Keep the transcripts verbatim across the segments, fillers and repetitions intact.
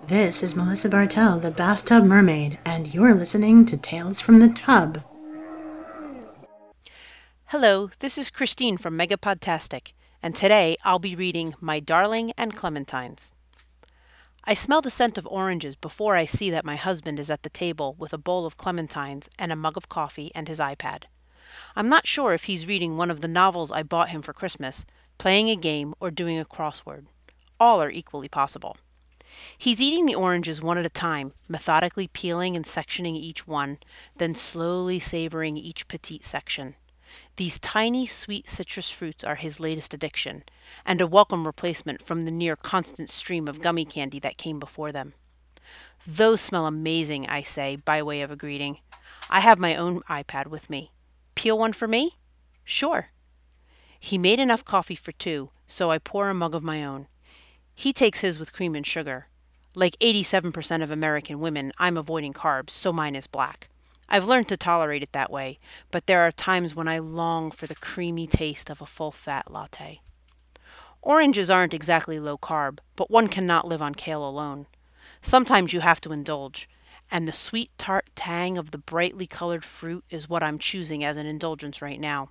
This is Melissa Bartell, the Bathtub Mermaid, and you're listening to Tales from the Tub. Hello, this is Christine from Megapodtastic, and today I'll be reading My Darling and Clementines. I smell the scent of oranges before I see that my husband is at the table with a bowl of clementines and a mug of coffee and his iPad. I'm not sure if he's reading one of the novels I bought him for Christmas, playing a game, or doing a crossword. All are equally possible. He's eating the oranges one at a time, methodically peeling and sectioning each one, then slowly savoring each petite section. These tiny, sweet citrus fruits are his latest addiction, and a welcome replacement from the near constant stream of gummy candy that came before them. Those smell amazing, I say, by way of a greeting. I have my own iPad with me. Peel one for me? Sure. He made enough coffee for two, so I pour a mug of my own. He takes his with cream and sugar. Like eighty-seven percent of American women, I'm avoiding carbs, so mine is black. I've learned to tolerate it that way, but there are times when I long for the creamy taste of a full-fat latte. Oranges aren't exactly low carb, but one cannot live on kale alone. Sometimes you have to indulge, and the sweet tart tang of the brightly colored fruit is what I'm choosing as an indulgence right now.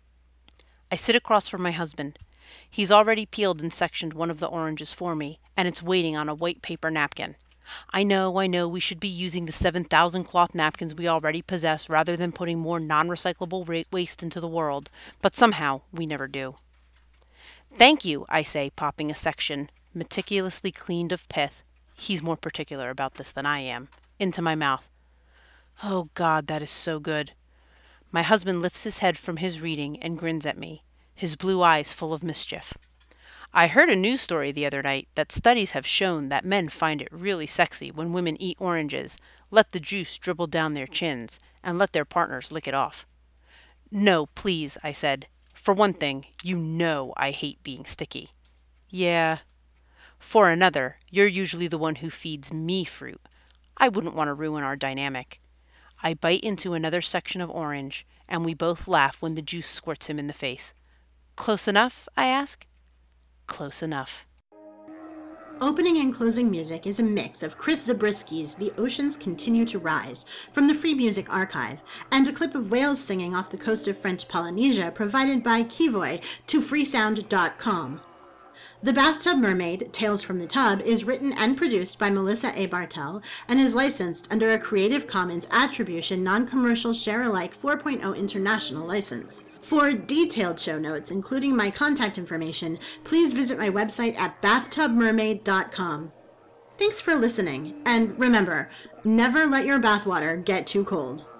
I sit across from my husband. He's already peeled and sectioned one of the oranges for me, and it's waiting on a white paper napkin. I know, I know we should be using the seven thousand cloth napkins we already possess rather than putting more non-recyclable waste into the world, but somehow we never do. Thank you, I say, popping a section, meticulously cleaned of pith, he's more particular about this than I am, into my mouth. Oh God, that is so good. My husband lifts his head from his reading and grins at me, his blue eyes full of mischief. I heard a news story the other night that studies have shown that men find it really sexy when women eat oranges, let the juice dribble down their chins, and let their partners lick it off. No, please, I said. For one thing, you know I hate being sticky. Yeah. For another, you're usually the one who feeds me fruit. I wouldn't want to ruin our dynamic. I bite into another section of orange, and we both laugh when the juice squirts him in the face. Close enough, I ask. Close enough. Opening and closing music is a mix of Chris Zabrisky's The Oceans Continue to Rise from the Free Music Archive, and a clip of whales singing off the coast of French Polynesia provided by Kivoy to freesound dot com. The Bathtub Mermaid, Tales from the Tub, is written and produced by Melissa A. Bartell and is licensed under a Creative Commons Attribution Non-Commercial Share-alike four point oh International License. For detailed show notes, including my contact information, please visit my website at bathtub mermaid dot com. Thanks for listening, and remember, never let your bathwater get too cold.